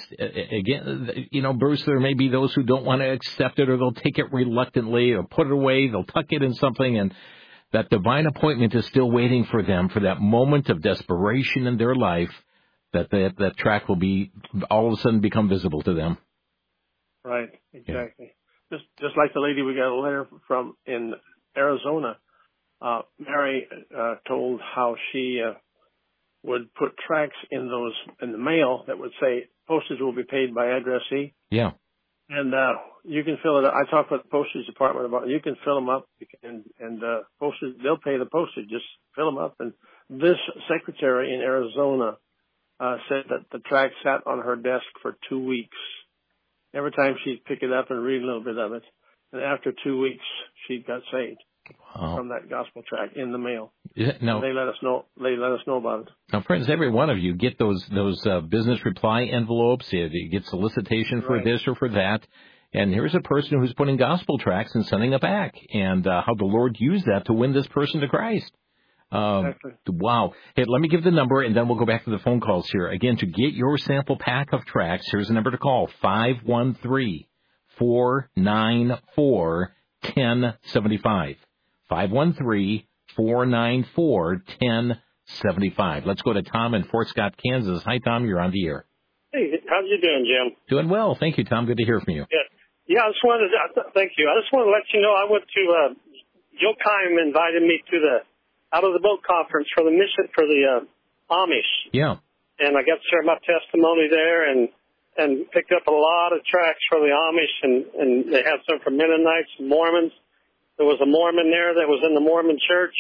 again, you know, Bruce, there may be those who don't want to accept it, or they'll take it reluctantly, or put it away. They'll tuck it in something, and that divine appointment is still waiting for them for that moment of desperation in their life. That that, that track will be all of a sudden become visible to them. Right, exactly. Yeah. Just just like the lady we got a letter from in Arizona, uh, Mary uh, told how she uh, would put tracts in those in the mail that would say postage will be paid by addressee. Yeah. And uh, you can fill it up. I talked with the postage department about it. You can fill them up, and and uh, postage they'll pay the postage. Just fill them up. And this secretary in Arizona uh, said that the tract sat on her desk for two weeks. Every time she'd pick it up and read a little bit of it. And after two weeks, she got saved wow. from that gospel tract in the mail. Yeah, no. They let us know. They let us know about it. Now, friends, every one of you get those those uh, business reply envelopes. You get solicitation for right. this or for that. And here's a person who's putting gospel tracts and sending it back. And uh, how the Lord used that to win this person to Christ. Um, exactly. Wow. Hey, let me give the number, and then we'll go back to the phone calls here. Again, to get your sample pack of tracts, here's the number to call, five one three, four nine four, one zero seven five. five one three, four nine four, one zero seven five. Let's go to Tom in Fort Scott, Kansas. Hi, Tom. You're on the air. Hey, how you doing, Jim? Doing well. Thank you, Tom. Good to hear from you. Yeah, yeah. I just wanted to, thank you. I just want to let you know I went to, uh, Joe Kime invited me to the Out of the Boat Conference for the mission for the uh, Amish. Yeah. And I got to share my testimony there and and picked up a lot of tracts for the Amish, and, and they had some for Mennonites and Mormons. There was a Mormon there that was in the Mormon church.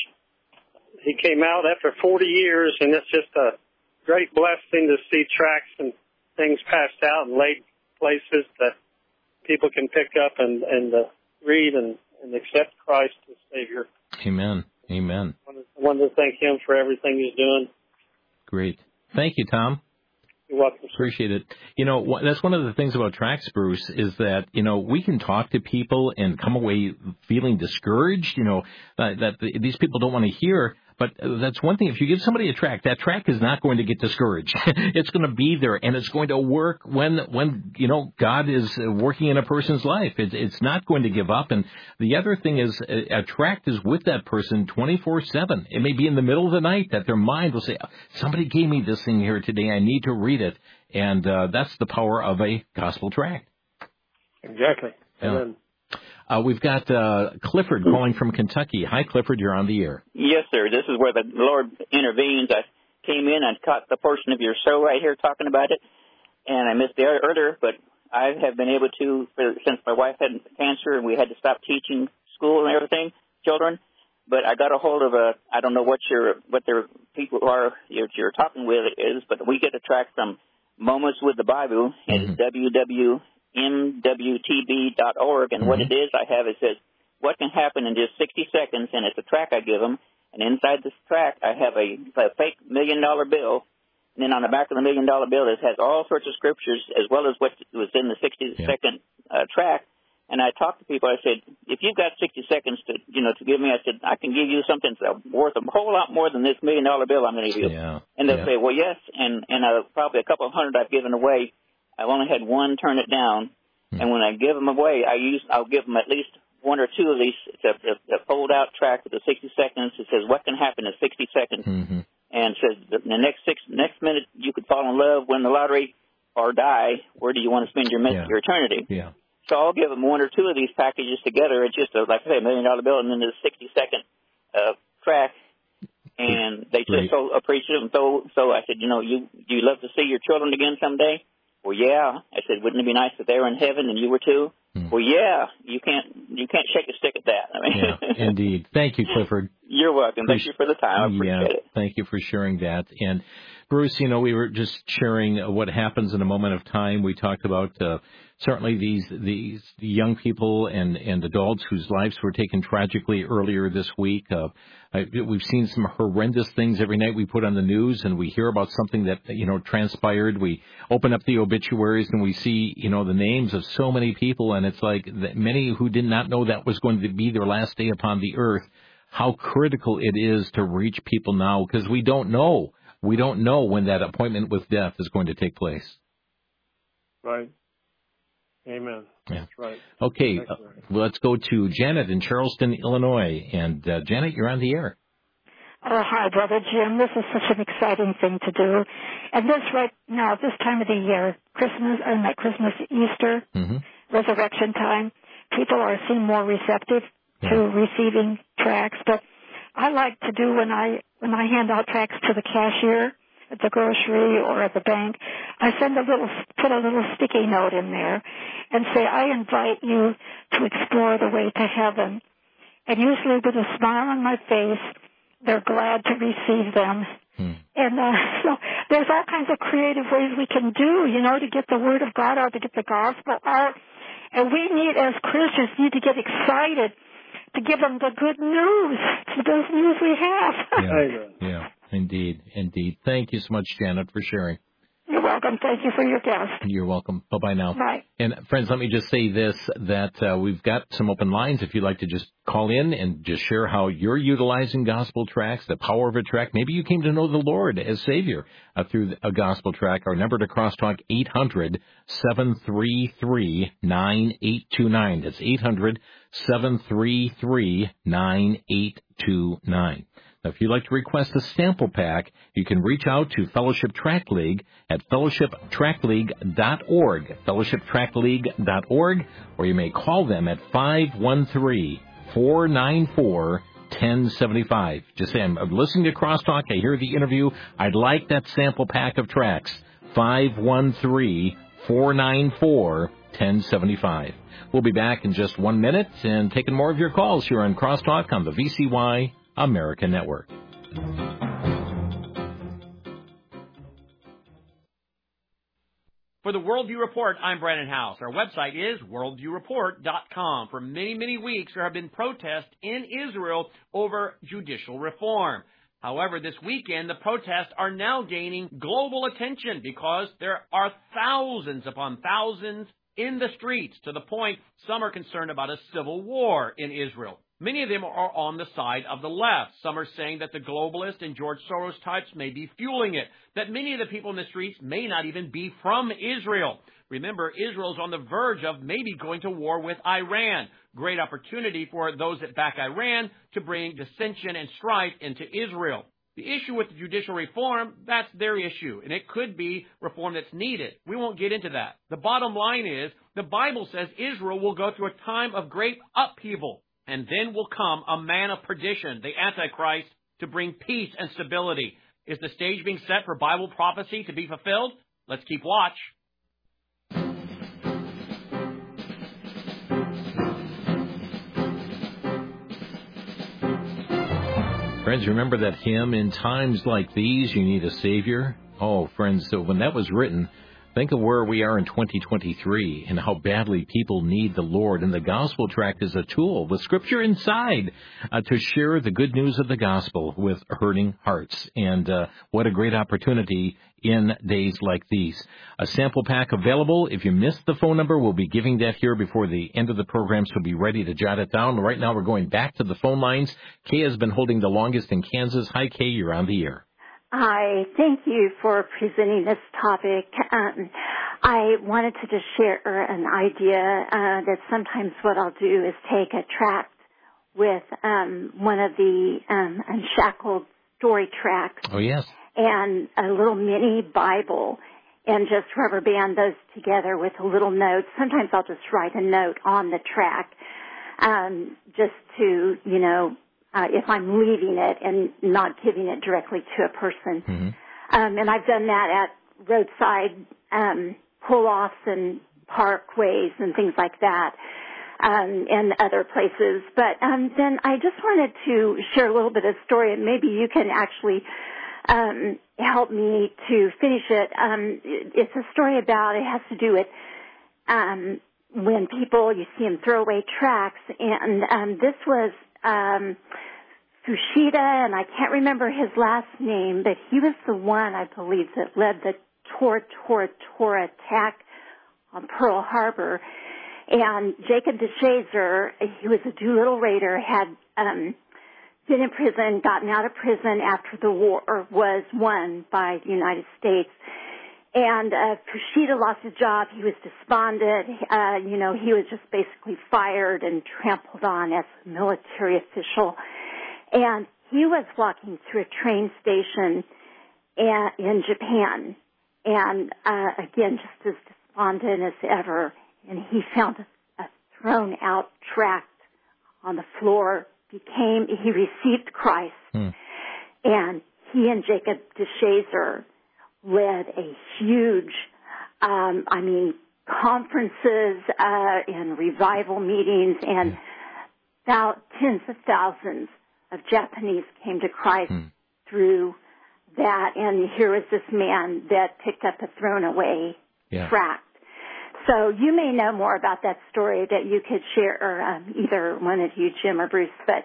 He came out after forty years, and it's just a great blessing to see tracts and things passed out and laid places that people can pick up and, and uh, read and, and accept Christ as Savior. Amen. Amen. I wanted to thank him for everything he's doing. Great. Thank you, Tom. You're welcome. Appreciate it. You know, that's one of the things about tracts, Bruce, is that, you know, we can talk to people and come away feeling discouraged, you know, uh, that the, these people don't want to hear. But that's one thing. If you give somebody a tract, that tract is not going to get discouraged. It's going to be there, and it's going to work when, when you know, God is working in a person's life. It's, it's not going to give up. And the other thing is a, a tract is with that person twenty-four seven. It may be in the middle of the night that their mind will say, somebody gave me this thing here today. I need to read it. And uh, that's the power of a gospel tract. Exactly. Yeah. Amen. Uh, we've got uh, Clifford calling from Kentucky. Hi, Clifford. You're on the air. Yes, sir. This is where the Lord intervenes. I came in and caught the portion of your show right here talking about it, and I missed the earlier, but I have been able to, for, since my wife had cancer and we had to stop teaching school and everything, children, but I got a hold of a, I don't know what your, what their people are you're, you're talking with is, but we get a track from Moments with the Bible. It's mm-hmm. w w w dot m w t b dot org, and mm-hmm. what it is I have, it says, what can happen in just sixty seconds, and it's a track I give them, and inside this track I have a, a fake million-dollar bill, and then on the back of the million-dollar bill it has all sorts of scriptures as well as what was in the sixty-second yeah. uh, track, and I talked to people, I said, if you've got sixty seconds to, you know, to give me, I said, I can give you something that's worth a whole lot more than this million-dollar bill I'm going to give you. Yeah. And they'll yeah. say, well, yes, and, and uh, probably a couple of hundred I've given away. I've only had one turn it down, mm-hmm. and when I give them away, I use I'll give them at least one or two of these. It's a, a, a fold-out track with the sixty seconds. It says, what can happen in sixty seconds? Mm-hmm. And it says, in the next six next minute, you could fall in love, win the lottery, or die. Where do you want to spend your, yeah. your eternity? Yeah. So I'll give them one or two of these packages together. It's just, a, like I say, a million-dollar bill, and then there's a sixty-second uh, track. And they just so appreciative. And so, so I said, you know, you do you love to see your children again someday? Well, yeah. I said, wouldn't it be nice if they were in heaven and you were too? Hmm. Well, yeah. You can't you can't shake a stick at that. I mean, yeah, indeed. Thank you, Clifford. You're welcome. Thank you for the time. I appreciate yeah, it. Thank you for sharing that. And Bruce, you know, we were just sharing what happens in a moment of time. We talked about uh, certainly these these young people and, and adults whose lives were taken tragically earlier this week. Uh, I, we've seen some horrendous things every night we put on the news, and we hear about something that, you know, transpired. We open up the obituaries and we see, you know, the names of so many people, and it's like that many who did not know that was going to be their last day upon the earth. How critical it is to reach people now, because we don't know. We don't know when that appointment with death is going to take place. Right. Amen. Yeah. That's right. Okay, uh, let's go to Janet in Charleston, Illinois. And uh, Janet, you're on the air. Oh, hi, Brother Jim. This is such an exciting thing to do. And this right now, this time of the year, Christmas, and like Christmas, Easter, mm-hmm. resurrection time, people are seem more receptive yeah. to receiving tracts. But I like to do when I when I hand out tracts to the cashier at the grocery or at the bank, I send a little, put a little sticky note in there and say, I invite you to explore the way to heaven. And usually with a smile on my face, they're glad to receive them. Hmm. And uh, so there's all kinds of creative ways we can do, you know, to get the word of God out, to get the gospel out. And we need, as Christians, need to get excited to give them the good news, the best news we have. Yeah, yeah, indeed, indeed. Thank you so much, Janet, for sharing. You're welcome. Thank you for your guest. You're welcome. Bye-bye now. Bye. And, friends, let me just say this, that uh, we've got some open lines. If you'd like to just call in and just share how you're utilizing gospel tracts, the power of a tract. Maybe you came to know the Lord as Savior uh, through a gospel tract. Our number to crosstalk, eight hundred, seven three three, nine eight two nine. That's eight hundred, seven three three, nine eight two nine. Now, if you'd like to request a sample pack, you can reach out to Fellowship Tract League at fellowship tract league dot org, fellowship tract league dot org, or you may call them at five one three, four nine four, one oh seven five. Just say, I'm listening to Crosstalk, I hear the interview, I'd like that sample pack of tracts, five one three, four nine four, one oh seven five. We'll be back in just one minute and taking more of your calls here on Crosstalk on the V C Y America Network. For the Worldview Report, I'm Brandon House. Our website is worldview report dot com. For many, many weeks, there have been protests in Israel over judicial reform. However, this weekend, the protests are now gaining global attention because there are thousands upon thousands in the streets, to the point some are concerned about a civil war in Israel. Many of them are on the side of the left. Some are saying that the globalist and George Soros types may be fueling it, that many of the people in the streets may not even be from Israel. Remember, Israel's on the verge of maybe going to war with Iran. Great opportunity for those that back Iran to bring dissension and strife into Israel. The issue with the judicial reform, that's their issue, and it could be reform that's needed. We won't get into that. The bottom line is, the Bible says Israel will go through a time of great upheaval, and then will come a man of perdition, the Antichrist, to bring peace and stability. Is the stage being set for Bible prophecy to be fulfilled? Let's keep watch. Friends, remember that hymn, "In times like these, you need a Savior"? Oh, friends, so when that was written, think of where we are in twenty twenty-three and how badly people need the Lord. And the gospel tract is a tool with Scripture inside uh, to share the good news of the gospel with hurting hearts. And uh, what a great opportunity in days like these. A sample pack available. If you missed the phone number, we'll be giving that here before the end of the program, so be ready to jot it down. Right now, we're going back to the phone lines. Kay has been holding the longest in Kansas. Hi, Kay, you're on the air. Hi, thank you for presenting this topic. Um, I wanted to just share an idea uh, that sometimes what I'll do is take a tract with um, one of the um, Unshackled story tracts. Oh, yes. And a little mini Bible, and just rubber band those together with a little note. Sometimes I'll just write a note on the tract um, just to, you know, Uh, if I'm leaving it and not giving it directly to a person. Mm-hmm. Um, and I've done that at roadside um, pull-offs and parkways and things like that, um, and other places. But um, then I just wanted to share a little bit of story, and maybe you can actually um, help me to finish it. Um, it's a story about, it has to do with um, when people, you see them throw away tracts, and um, this was Um, Fushida, and I can't remember his last name, but he was the one, I believe, that led the Tora Tora Tora attack on Pearl Harbor. And Jacob DeShazer, he was a Doolittle Raider, had um, been in prison, gotten out of prison after the war was won by the United States. And uh, Fushida lost his job. He was despondent. Uh, you know, he was just basically fired and trampled on as a military official. And he was walking through a train station in Japan. And, uh, again, just as despondent as ever. And he found a, a thrown-out tract on the floor. Became, he received Christ. Hmm. And he and Jacob DeShazer led a huge, um, I mean, conferences uh, and revival meetings, and about tens of thousands of Japanese came to Christ hmm. through that. And here was this man that picked up a thrown away yeah. tract. So you may know more about that story that you could share, or um, either one of you, Jim or Bruce. But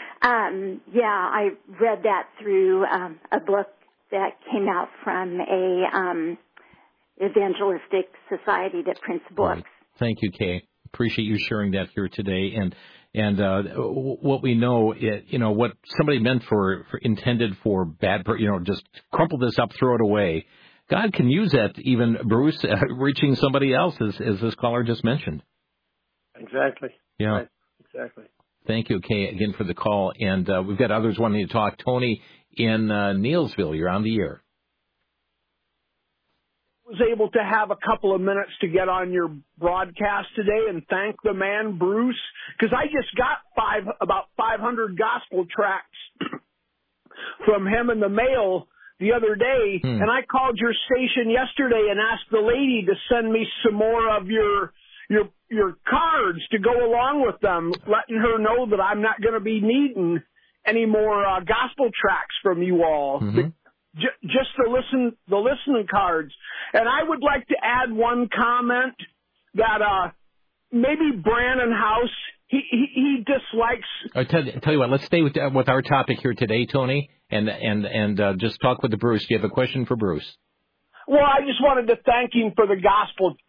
um, yeah, I read that through um, a book that came out from a um, evangelistic society that prints books. Right. Thank you, Kay. Appreciate you sharing that here today. And and uh, what we know, it, you know, what somebody meant for, for intended for bad, you know, just crumple this up, throw it away. God can use that, even, Bruce, uh, reaching somebody else, as, as this caller just mentioned. Exactly. Yeah. Right. Exactly. Thank you, Kay, again for the call. And uh, we've got others wanting to talk. Tony in uh, Neilsville, you're on the air. Was able to have a couple of minutes to get on your broadcast today and thank the man, Bruce, because I just got five about five hundred gospel tracts from him in the mail the other day, hmm. and I called your station yesterday and asked the lady to send me some more of your your your cards to go along with them, letting her know that I'm not going to be needing any more uh, gospel tracts from you all. Mm-hmm. The, j- just the listen the listening cards. And I would like to add one comment that uh, maybe Brannon House, he he, he dislikes. I tell, tell you what, let's stay with uh, with our topic here today, Tony, and and and uh, just talk with the Bruce. Do you have a question for Bruce? Well, I just wanted to thank him for the gospel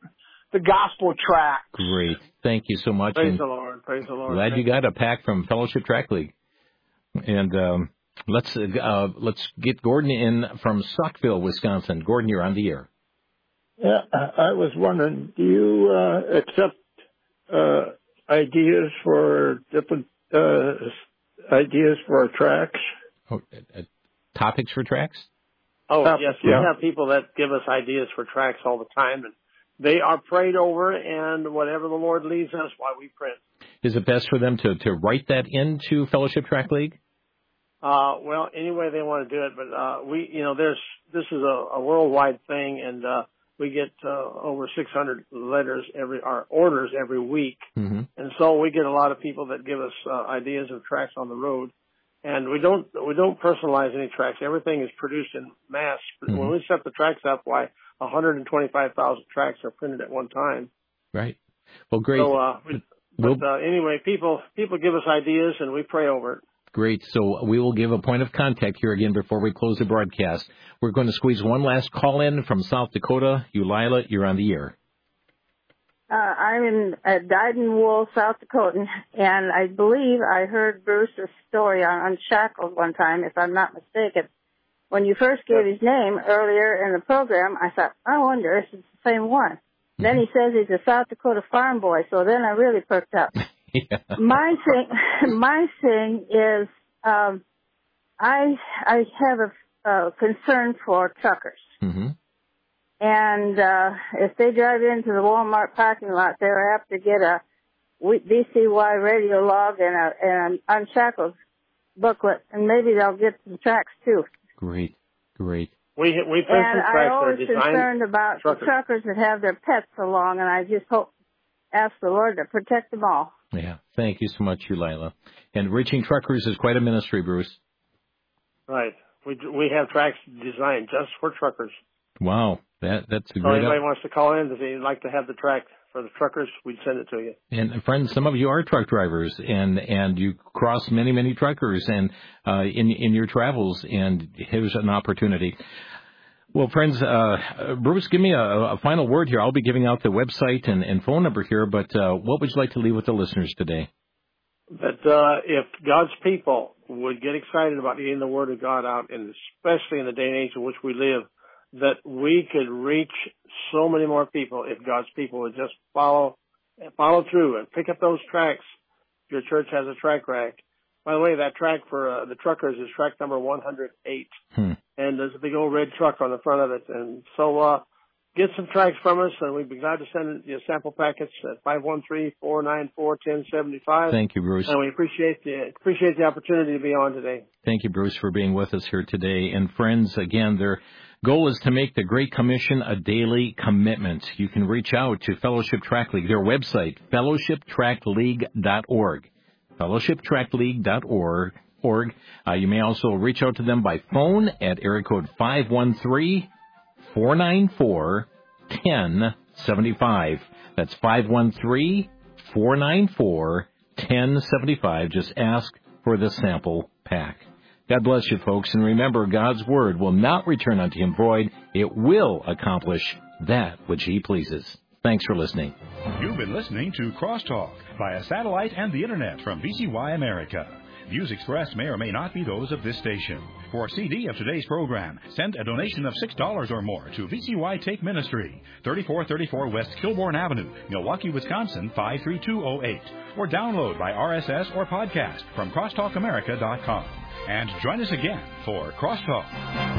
the gospel tracts. Great. Thank you so much. Praise and the Lord. Praise the Lord. Glad you got a pack from Fellowship Tract League. And um, let's uh, let's get Gordon in from Saukville, Wisconsin. Gordon, you're on the air. Yeah, I was wondering, do you uh, accept uh, ideas for different uh, ideas for tracks? Oh, uh, topics for tracks? Oh, Uh, yes. We yeah. have people that give us ideas for tracks all the time, and they are prayed over, and whatever the Lord leads us, why we print. Is it best for them to, to write that into Fellowship Tract League? Uh, well, any way they want to do it, but uh, we, you know, there's this is a, a worldwide thing, and uh, we get uh, over six hundred letters every, our orders every week, Mm-hmm. and so we get a lot of people that give us uh, ideas of tracks on the road, and we don't we don't personalize any tracks. Everything is produced in mass. Mm-hmm. When we set the tracks up, why one hundred twenty-five thousand tracks are printed at one time. Right. Well, great. So, uh, we, We'll- but uh, anyway, people people give us ideas, and we pray over it. Great. So we will give a point of contact here again before we close the broadcast. We're going to squeeze one last call in from South Dakota. Eulila, you're on the air. Uh, I'm in uh, Dyden Wool, South Dakota, and I believe I heard Bruce's story on Unshackled one time, if I'm not mistaken. When you first gave his name earlier in the program, I thought, I wonder if it's the same one. Mm-hmm. Then he says he's a South Dakota farm boy, so then I really perked up. Yeah. My thing, my thing is, um, I I have a, a concern for truckers. Mm-hmm. And uh, if they drive into the Walmart parking lot, they're apt to get a B C Y radio log and, a, and an Unshackled booklet, and maybe they'll get some tracks too. Great, great. We we print And some tracks I'm that are always designed concerned about truckers. the truckers that have their pets along, and I just hope, ask the Lord to protect them all. Yeah. Thank you so much, Eulila. And reaching truckers is quite a ministry, Bruce. Right. We we have tracks designed just for truckers. Wow. That that's a So great. anybody wants to call in if they'd like to have the track for the truckers, we'd send it to you. And friends, some of you are truck drivers, and and you cross many many truckers, and uh, in in your travels, and here's an opportunity. Well, friends, uh, Bruce, give me a, a final word here. I'll be giving out the website and, and phone number here, but uh, what would you like to leave with the listeners today? That uh, if God's people would get excited about getting the Word of God out, and especially in the day and age in which we live, that we could reach so many more people if God's people would just follow follow through and pick up those tracks. Your church has a track rack. By the way, that track for uh, the truckers is track number one hundred eight. Hmm. And there's a big old red truck on the front of it. And so uh, get some tracks from us, and we'd be glad to send you sample packets at five one three, four nine four, one zero seven five. Thank you, Bruce. And we appreciate the, appreciate the opportunity to be on today. Thank you, Bruce, for being with us here today. And friends, again, their goal is to make the Great Commission a daily commitment. You can reach out to Fellowship Tract League, their website, fellowship tract league dot org. fellowship tract league dot org. Org. Uh, you may also reach out to them by phone at area code five one three, four nine four, one zero seven five. That's five one three, four nine four, one zero seven five. Just ask for the sample pack. God bless you, folks, and remember, God's Word will not return unto Him void. It will accomplish that which He pleases. Thanks for listening. You've been listening to Crosstalk via satellite and the Internet from V C Y America. Views expressed may or may not be those of this station. For a C D of today's program, send a donation of six dollars or more to V C Y Take Ministry, thirty-four thirty-four West Kilbourne Avenue, Milwaukee, Wisconsin, five three two zero eight. Or download by R S S or podcast from crosstalk america dot com. And join us again for Crosstalk.